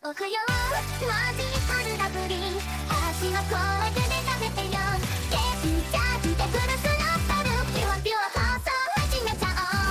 おくよマジカルラブリー橋の声で食べてよゲスチャージでブルスラッタルピュアピュア放送始めちゃ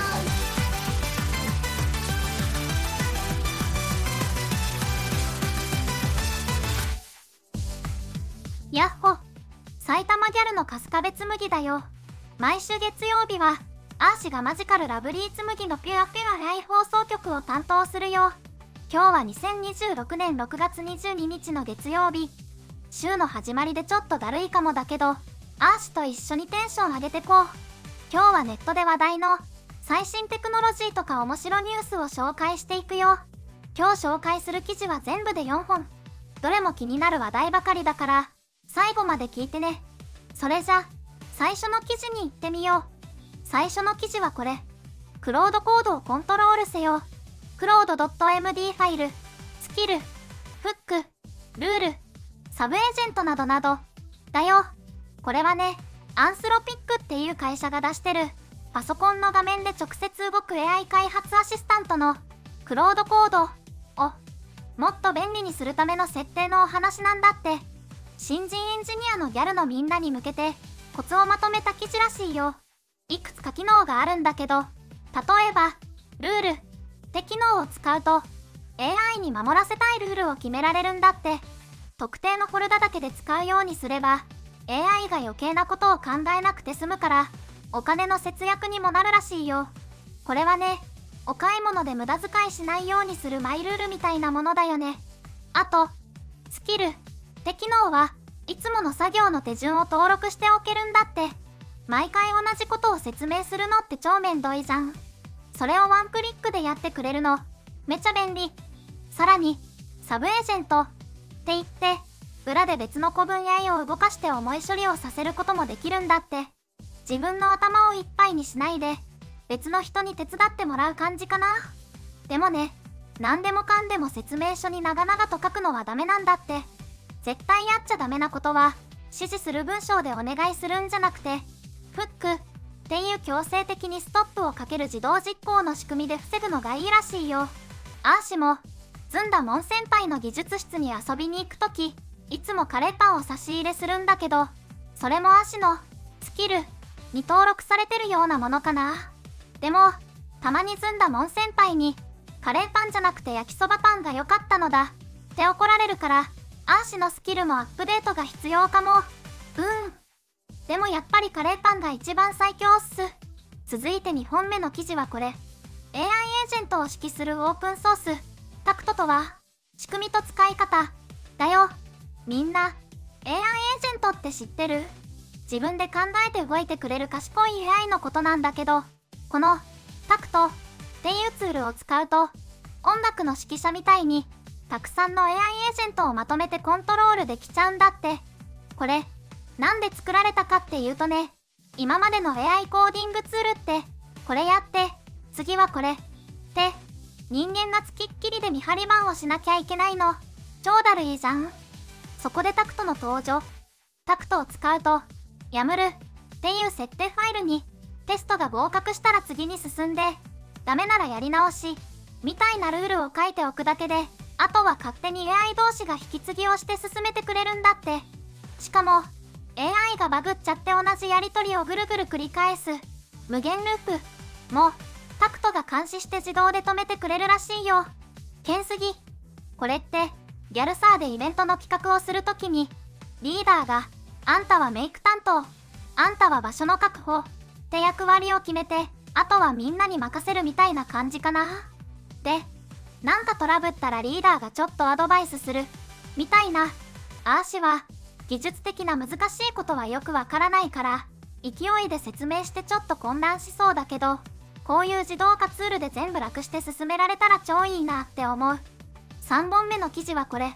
おう。やっほ、埼玉ギャルの春日部つむぎだよ。毎週月曜日はアーシがマジカルラブリーつむぎのピュアピュアライ放送局を担当するよ。今日は2026年6月22日の月曜日。週の始まりでちょっとだるいかもだけど、アーシと一緒にテンション上げてこう。今日はネットで話題の最新テクノロジーとか面白ニュースを紹介していくよ。今日紹介する記事は全部で4本。どれも気になる話題ばかりだから、最後まで聞いてね。それじゃ、最初の記事に行ってみよう。最初の記事はこれ。クロードコードをコントロールせよ。クロード .md ファイル、スキル、フック、ルール、サブエージェントなどなど。だよ。これはね、アンスロピックっていう会社が出してる、パソコンの画面で直接動く AI 開発アシスタントのクロードコードをもっと便利にするための設定のお話なんだって。新人エンジニアのギャルのみんなに向けてコツをまとめた記事らしいよ。いくつか機能があるんだけど、例えば、ルールって機能を使うと AI に守らせたいルールを決められるんだって。特定のフォルダだけで使うようにすれば AI が余計なことを考えなくて済むからお金の節約にもなるらしいよ。これはね、お買い物で無駄遣いしないようにするマイルールみたいなものだよね。あと、スキルって機能はいつもの作業の手順を登録しておけるんだって。毎回同じことを説明するのって超めんどいじゃん。それをワンクリックでやってくれるのめちゃ便利。さらにサブエージェントって言って裏で別の子分 AI を動かして重い処理をさせることもできるんだって。自分の頭をいっぱいにしないで別の人に手伝ってもらう感じかな。でもね、何でもかんでも説明書に長々と書くのはダメなんだって。絶対やっちゃダメなことは指示する文章でお願いするんじゃなくて、フックっていう強制的にストップをかける自動実行の仕組みで防ぐのがいいらしいよ。アーシもずんだもん先輩の技術室に遊びに行くとき、いつもカレーパンを差し入れするんだけど、それもアーシのスキルに登録されてるようなものかな。でもたまにずんだもん先輩にカレーパンじゃなくて焼きそばパンが良かったのだって怒られるから、アーシのスキルもアップデートが必要かも。でもやっぱりカレーパンが一番最強っす。続いて2本目の記事はこれ。 AI エージェントを指揮するオープンソースタクトとは仕組みと使い方だよ。みんな AI エージェントって知ってる？自分で考えて動いてくれる賢い AI のことなんだけど、このタクトっていうツールを使うと音楽の指揮者みたいにたくさんの AI エージェントをまとめてコントロールできちゃうんだって。これなんで作られたかっていうとね、今までの AI コーディングツールってこれやって次はこれって人間がつきっきりで見張り番をしなきゃいけないの超だるいじゃん。そこでタクトの登場。タクトを使うとやむるっていう設定ファイルにテストが合格したら次に進んで、ダメならやり直しみたいなルールを書いておくだけで、あとは勝手に AI 同士が引き継ぎをして進めてくれるんだって。しかも AI がバグっちゃって同じやり取りをぐるぐる繰り返す無限ループもタクトが監視して自動で止めてくれるらしいよ。けんすぎ。これってギャルサーでイベントの企画をするときにリーダーがあんたはメイク担当、あんたは場所の確保って役割を決めて、あとはみんなに任せるみたいな感じかな。で、なんかトラブったらリーダーがちょっとアドバイスするみたいな。アーシは技術的な難しいことはよくわからないから勢いで説明してちょっと混乱しそうだけど、こういう自動化ツールで全部楽して進められたら超いいなって思う。3本目の記事はこれ。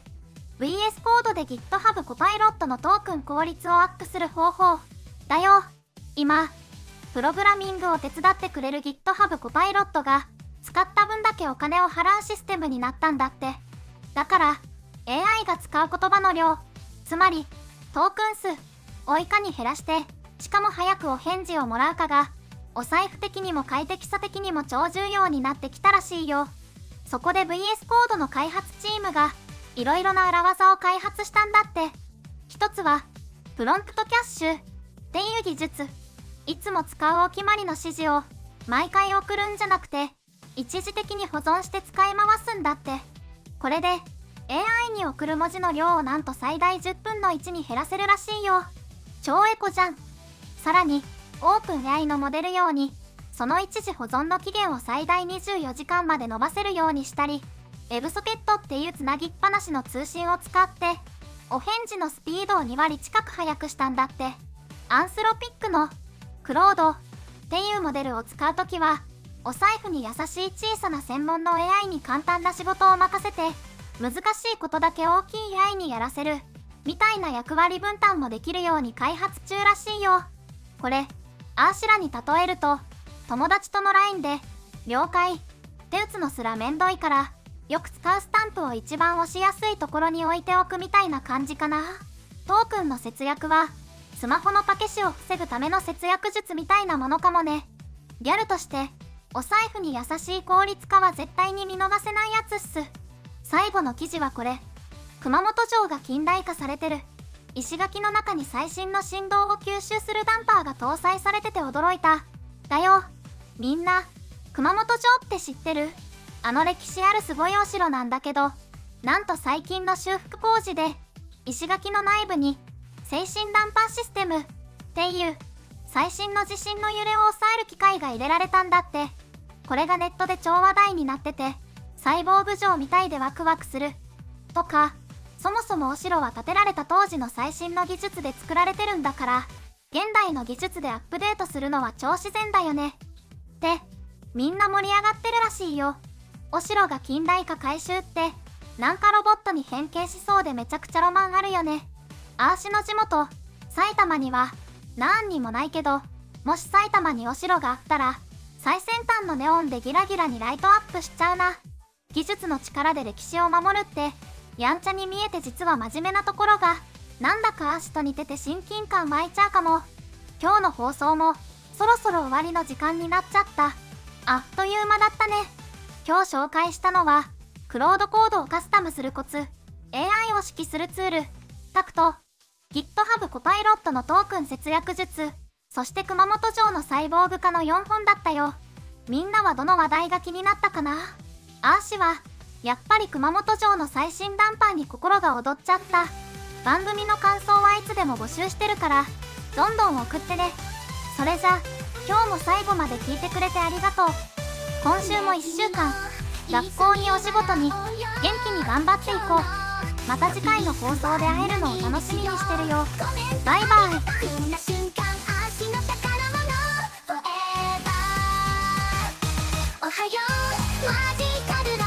VS コードで GitHub コパイロットのトークン効率をアップする方法だよ。今プログラミングを手伝ってくれる GitHub コパイロットが使った分だけお金を払うシステムになったんだって。だから AI が使う言葉の量、つまりトークン数をいかに減らして、しかも早くお返事をもらうかがお財布的にも快適さ的にも超重要になってきたらしいよ。そこで VS コードの開発チームがいろいろな裏技を開発したんだって。一つはプロンプトキャッシュっていう技術。いつも使うお決まりの指示を毎回送るんじゃなくて、一時的に保存して使い回すんだって。これで AI に送る文字の量をなんと最大10分の1に減らせるらしいよ。超エコじゃん。さらにオープン AI のモデル用にその一時保存の期限を最大24時間まで伸ばせるようにしたり、WebSocket っていうつなぎっぱなしの通信を使ってお返事のスピードを2割近く速くしたんだって。アンスロピックのクロードっていうモデルを使うときは、お財布に優しい小さな専門の AI に簡単な仕事を任せて、難しいことだけ大きい AI にやらせるみたいな役割分担もできるように開発中らしいよ。これアーシラに例えると、友達との LINE で了解って打つのすらめんどいから、よく使うスタンプを一番押しやすいところに置いておくみたいな感じかな。トークンの節約はスマホのパケシを防ぐための節約術みたいなものかもね。ギャルとしてお財布に優しい効率化は絶対に見逃せないやつっす。最後の記事はこれ。熊本城が近代化されてる。石垣の中に最新の振動を吸収するダンパーが搭載されてて驚いた。だよ。みんな熊本城って知ってる？あの歴史あるすごいお城なんだけど、なんと最近の修復工事で石垣の内部に制振ダンパーシステムっていう最新の地震の揺れを抑える機械が入れられたんだって。これがネットで超話題になってて、サイボーグ城みたいでワクワクするとか、そもそもお城は建てられた当時の最新の技術で作られてるんだから、現代の技術でアップデートするのは超自然だよねってみんな盛り上がってるらしいよ。お城が近代化改修ってなんかロボットに変形しそうでめちゃくちゃロマンあるよね。あーしの地元埼玉にはなんにもないけど、もし埼玉にお城があったら最先端のネオンでギラギラにライトアップしちゃうな。技術の力で歴史を守るってやんちゃに見えて実は真面目なところがなんだかアーシと似てて親近感湧いちゃうかも。今日の放送もそろそろ終わりの時間になっちゃった。あっという間だったね。今日紹介したのはクロードコードをカスタムするコツ、 AI を指揮するツールタクト、 GitHub コパイロットのトークン節約術、そして熊本城のサイボーグ化の4本だったよ。みんなはどの話題が気になったかな？あーしはやっぱり熊本城の最新ダンパーに心が躍っちゃった。番組の感想はいつでも募集してるからどんどん送ってね。それじゃ今日も最後まで聞いてくれてありがとう。今週も1週間学校にお仕事に元気に頑張っていこう。また次回の放送で会えるのを楽しみにしてるよ。バイバイ。おはようマジカル